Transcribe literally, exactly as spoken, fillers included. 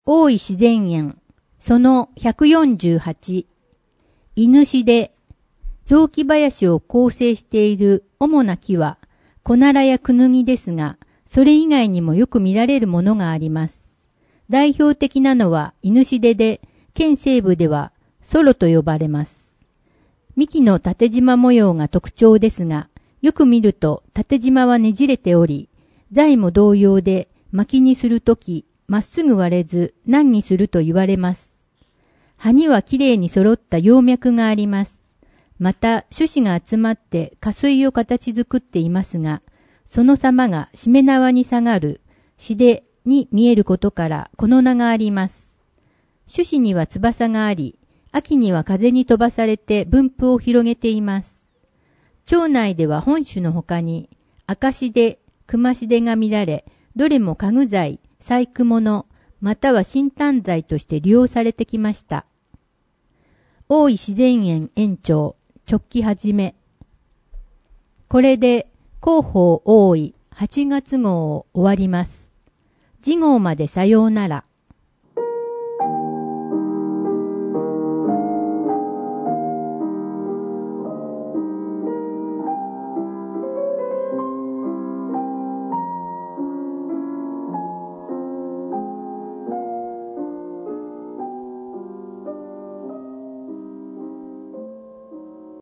大井自然園、そのひゃくよんじゅうはち、犬しで、雑木林を構成している主な木は、コナラやクヌギですが、それ以外にもよく見られるものがあります。代表的なのは犬しでで、県西部ではソロと呼ばれます。幹の縦縞模様が特徴ですが、よく見ると縦縞はねじれており、材も同様で薪にするとき、まっすぐ割れず難にすると言われます。葉にはきれいに揃った葉脈があります。また種子が集まって花穂を形作っていますが、その様がしめ縄に下がるしでに見えることからこの名があります。種子には翼があり、秋には風に飛ばされて分布を広げています。町内では本種の他に赤しで、熊しでが見られ、どれも家具材、細工物、または新炭材として利用されてきました。大井自然園園長、直帰はじめ。これで広報大井はちがつ号を終わります。次号までさようなら。